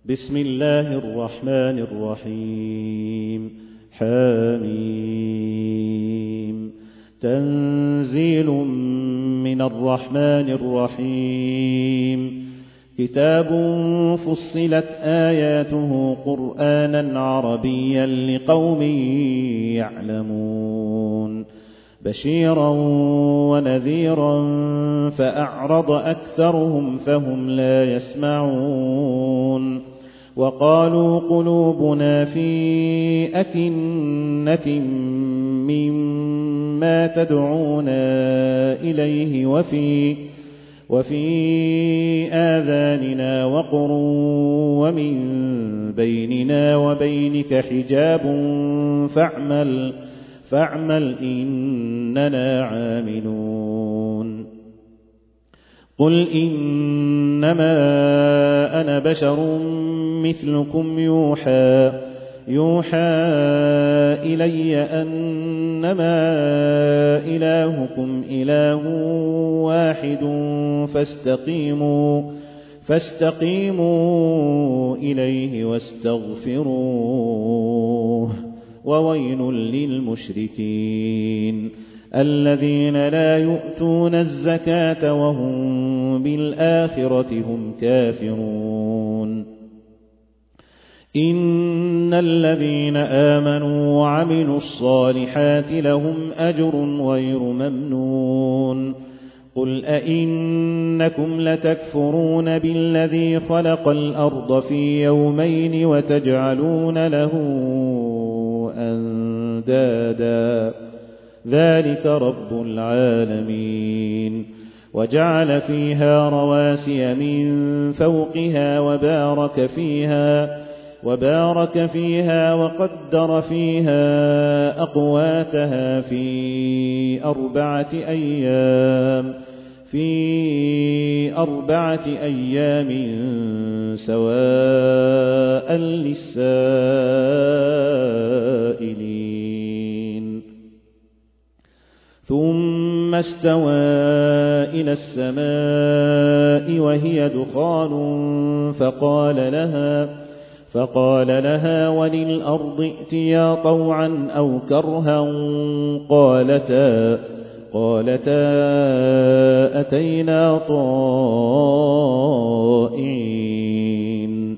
بسم الله الرحمن الرحيم. حميم. تنزيل من الرحمن الرحيم. كتاب فصلت آياته قرآنا عربيا لقوم يعلمون بشيرا ونذيرا فأعرض أكثرهم فهم لا يسمعون وقالوا قلوبنا في أكنة مما تدعونا إليه وفي آذاننا وقر ومن بيننا وبينك حجاب فاعمل إننا عاملون. قل إنما أنا بشر مثلكم يوحى إلي أنما إلهكم إله واحد فاستقيموا إليه واستغفروه وويل للمشركين الذين لا يؤتون الزكاة وهم بالآخرة هم كافرون. إن الذين آمنوا وعملوا الصالحات لهم أجر غير ممنون. قل أئنكم لتكفرون بالذي خلق الأرض في يومين وتجعلون له أندادا ذلك رب العالمين. وجعل فيها رواسي من فوقها وبارك فيها وقدر فيها أقواتها في أربعة أيام سواء للسائلين. ثم استوى إلى السماء وهي دخان فقال لها وللأرض ائتيا طوعا أو كرها قالتا أتينا طائعين.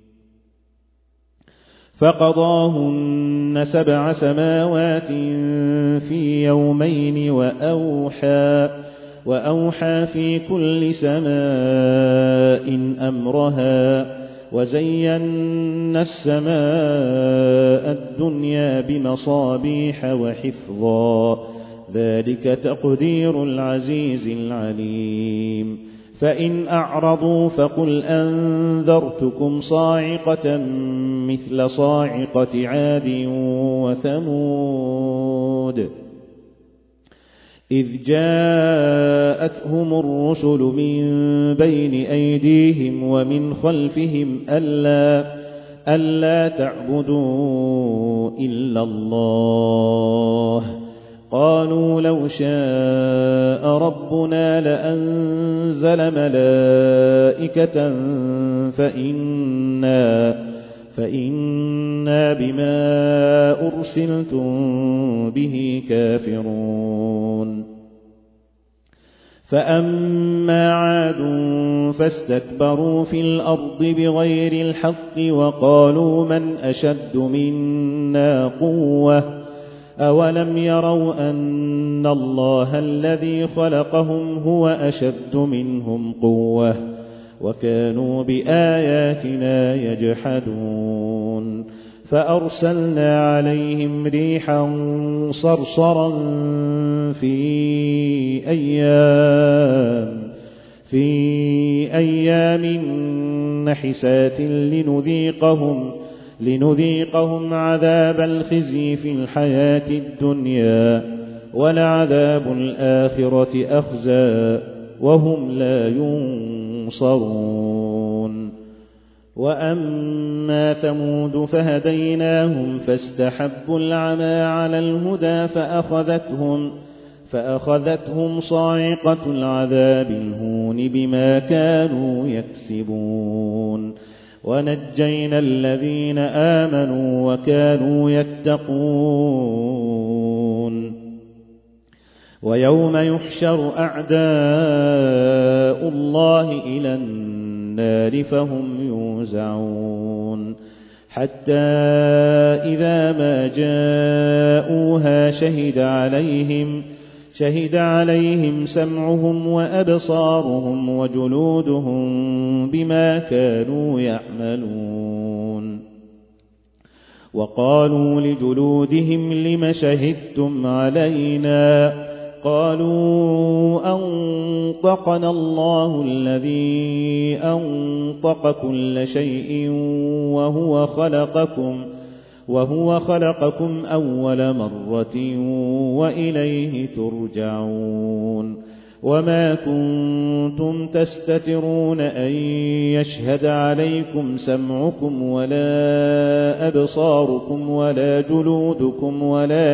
فقضاهن 7 سماوات في يومين وأوحى في كل سماء أمرها وزينا السماء الدنيا بمصابيح وحفظا ذلك تقدير العزيز العليم. فإن أعرضوا فقل أنذرتكم صاعقة مثل صاعقة عاد وثمود إذ جاءتهم الرسل من بين أيديهم ومن خلفهم ألا تعبدوا إلا الله قالوا لو شاء ربنا لأنزل ملائكة فإنا بما أرسلتم به كافرون. فأما عاد فاستكبروا في الأرض بغير الحق وقالوا من أشد منا قوة أولم يروا أن الله الذي خلقهم هو أشد منهم قوة وكانوا بآياتنا يجحدون. فأرسلنا عليهم ريحا صرصرا في أيام نحسات لنذيقهم عذاب الخزي في الحياة الدنيا ولعذاب الآخرة أخزى وهم لا ينصرون. وأما ثمود فهديناهم فاستحبوا العمى على الهدى فأخذتهم صاعقة العذاب الهون بما كانوا يكسبون. ونجينا الذين آمنوا وكانوا يتقون. ويوم يحشر أعداء الله إلى النار فهم يوزعون حتى إذا ما جاءوها شهد عليهم سمعهم وأبصارهم وجلودهم بما كانوا يعملون. وقالوا لجلودهم لم شهدتم علينا؟ قالوا أنطقنا الله الذي أنطق كل شيء وهو خلقكم أول مرة وإليه ترجعون. وما كنتم تستترون أن يشهد عليكم سمعكم ولا أبصاركم ولا جلودكم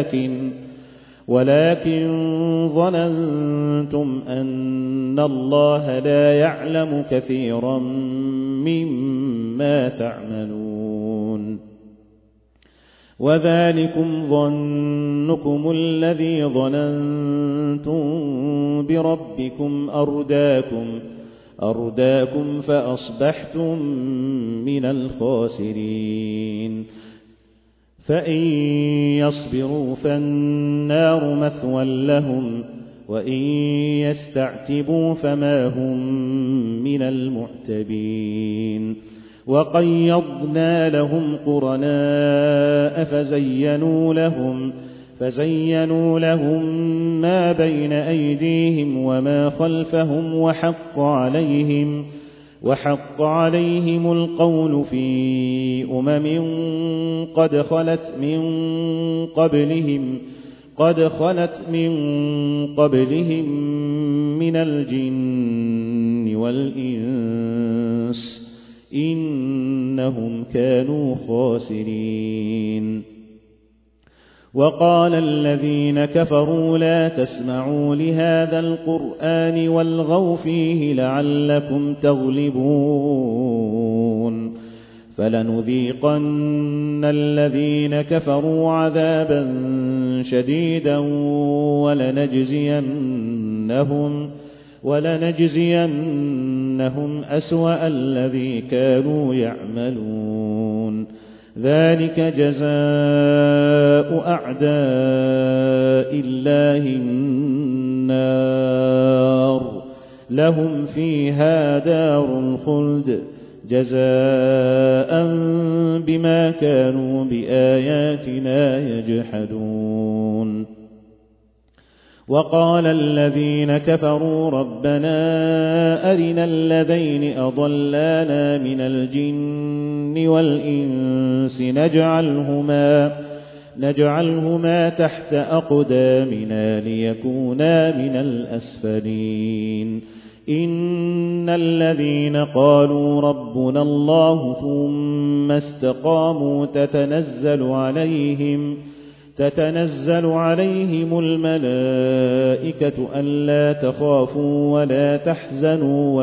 ولكن ظننتم أن الله لا يعلم كثيرا مما تعملون. وذلكم ظنكم الذي ظننتم بربكم أرداكم فأصبحتم من الخاسرين. فإن يصبروا فالنار مثوى لهم وإن يستعتبوا فما هم من المعتبين. وقيضنا لهم قرناء فزينوا لهم ما بين أيديهم وما خلفهم وحق عليهم القول في قد خلت من قبلهم من الجن والإنس إنهم كانوا خاسرين. وقال الذين كفروا لا تسمعوا لهذا القرآن والغوا فيه لعلكم تغلبون. فلنذيقن الذين كفروا عذابا شديدا ولنجزينهم أسوأ الذي كانوا يعملون. ذلك جزاء أعداء الله النار لهم فيها دار الخلد جزاء بما كانوا بآياتنا يجحدون. وقال الذين كفروا ربنا أرنا الذين أضلانا من الجن والإنس نجعلهما تحت أقدامنا ليكونا من الأسفلين. إن الذين قالوا ربنا الله ثم استقاموا تتنزل عليهم الملائكة ألا تخافوا ولا تحزنوا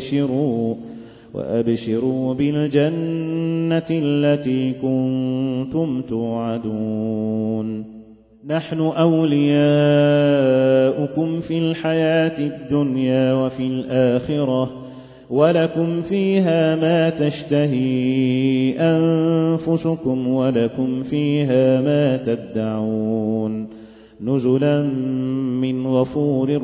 وأبشروا بالجنة التي كنتم توعدون. نحن أولياؤكم في الحياة الدنيا وفي الآخرة ولكم فيها ما تشتهي أنفسكم ولكم فيها ما تدعون نزلا من غفور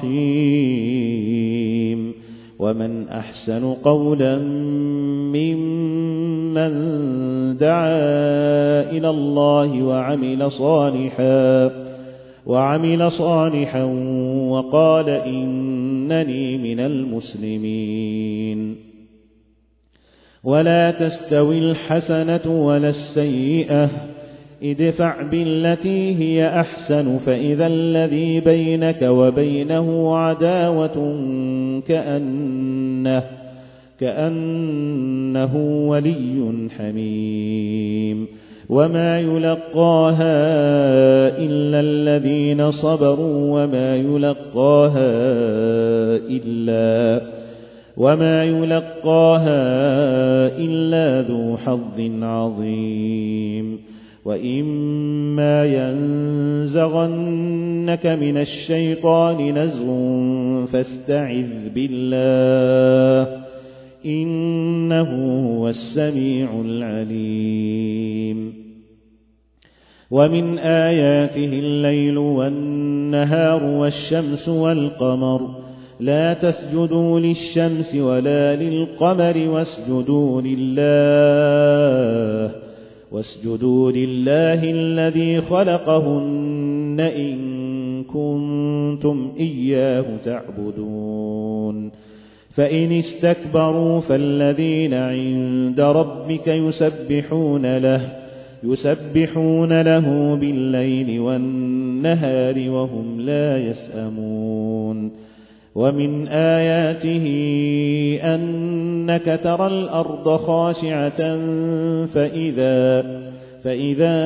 رحيم. ومن أحسن قولا ممن دعا إلى الله وعمل صالحا وقال إنني من المسلمين. ولا تستوي الحسنة ولا السيئة ادفع بالتي هي أحسن فإذا الذي بينك وبينه عداوة كأنه ولي حميم. وما يلقاها إلا الذين صبروا وما يلقاها إلا ذو حظ عظيم وإما ينزغنك من الشيطان نزغ فاستعذ بالله إنه هو السميع العليم ومن آياته الليل والنهار والشمس والقمر لا تسجدوا للشمس ولا للقمر واسجدوا لله الذي خلقهن إن كنتم إياه تعبدون فإن استكبروا فالذين عند ربك يسبحون له بالليل والنهار وهم لا يسأمون ومن آياته أنك ترى الأرض خاشعة فإذا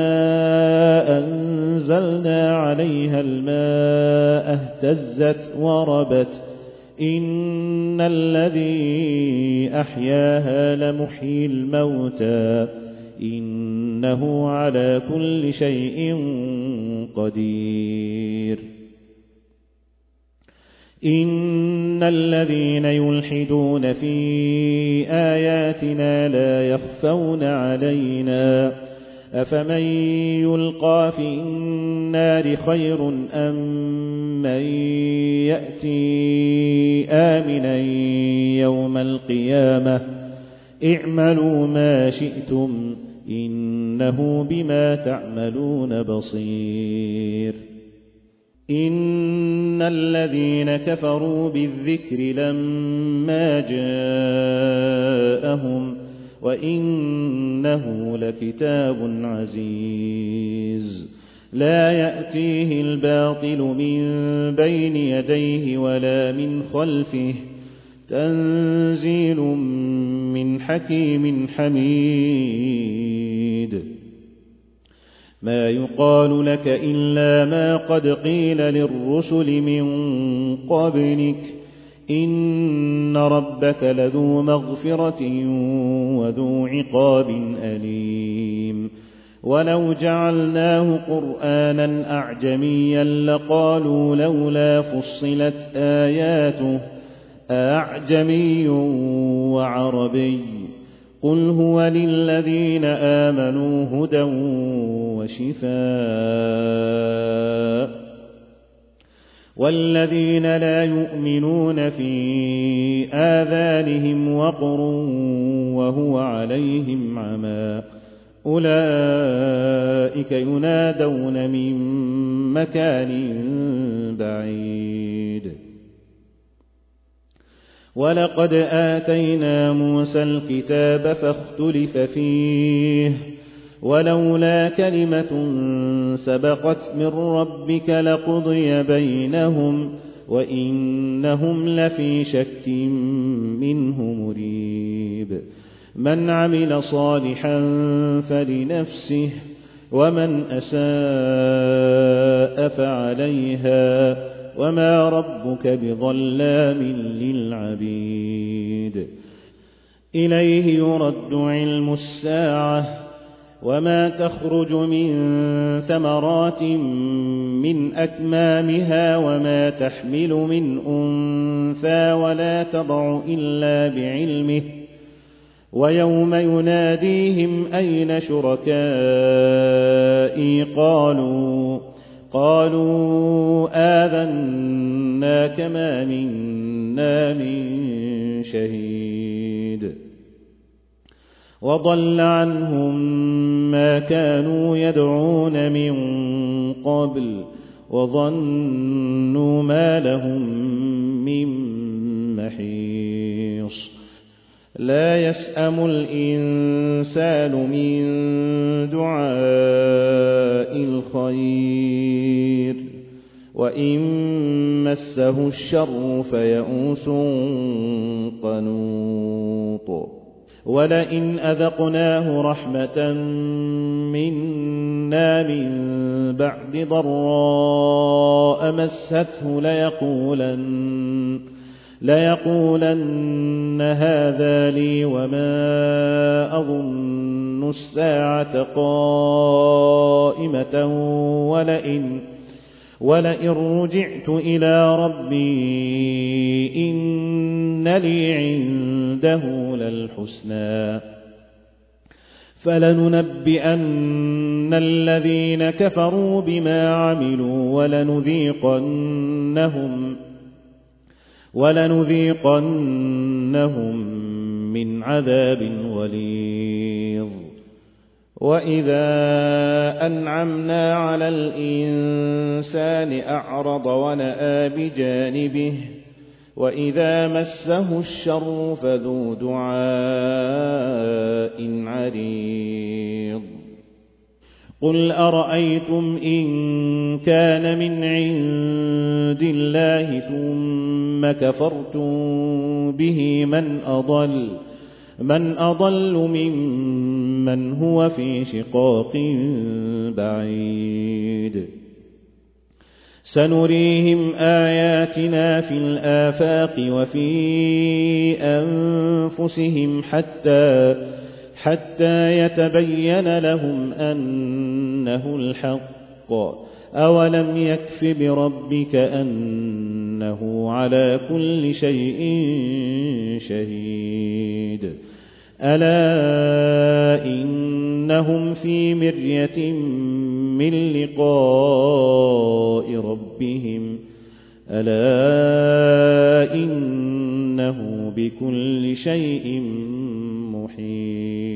أنزلنا عليها الماء اهتزت وربت إن الذي أحياها لمحيي الموتى إنه على كل شيء قدير إن الذين يلحدون في آياتنا لا يخفون علينا أفمن يلقى في النار خير أم من يأتي آمنا يوم القيامة اعملوا ما شئتم إنه بما تعملون بصير إن الذين كفروا بالذكر لما جاءهم وإنه لكتاب عزيز لا يأتيه الباطل من بين يديه ولا من خلفه تنزيل من حكيم حميد ما يقال لك إلا ما قد قيل للرسل من قبلك إن ربك لذو مغفرة وذو عقاب أليم ولو جعلناه قرآنا أعجميا لقالوا لولا فصلت آياته أعجمي وعربي قل هو للذين آمنوا هدى وشفاء والذين لا يؤمنون في آذانهم وقر وهو عليهم عمى أولئك ينادون من مكان بعيد ولقد آتينا موسى الكتاب فاختلف فيه ولولا كلمة سبقت من ربك لقضي بينهم وإنهم لفي شك منه مريب من عمل صالحا فلنفسه ومن أساء فعليها وما ربك بظلام للعبيد إليه يرد علم الساعة وما تخرج من ثمرات من أكمامها وما تحمل من أنثى ولا تضع إلا بعلمه ويوم يناديهم أين شركائي قالوا آذناك ما منا من شهيد وضل عنهم ما كانوا يدعون من قبل وظنوا ما لهم من محيص لا يسأم الإنسان من دعاء الخير وإن مسه الشر فيئوس قنوط ولئن أذقناه رحمة منا من بعد ضراء مسته ليقولن هذا لي وما أظن الساعة قائمة ولئن رجعت إلى ربي إن لي عنده للحسنى فلننبئن الذين كفروا بما عملوا ولنذيقنهم من عذاب غليظ. وإذا أنعمنا على الإنسان أعرض ونأى بجانبه وإذا مسه الشر فذو دعاء عريض. قل أرأيتم إن كان من عند الله ثم كفرتم به من أضل ممن هو في شقاق بعيد. سنريهم آياتنا في الآفاق وفي أنفسهم حتى يتبين لهم أنه الحق. أولم يكف بربك أنه على كل شيء شهيد. ألا إنهم في مرية من لقاء ربهم ألا إنه بكل شيء محيط.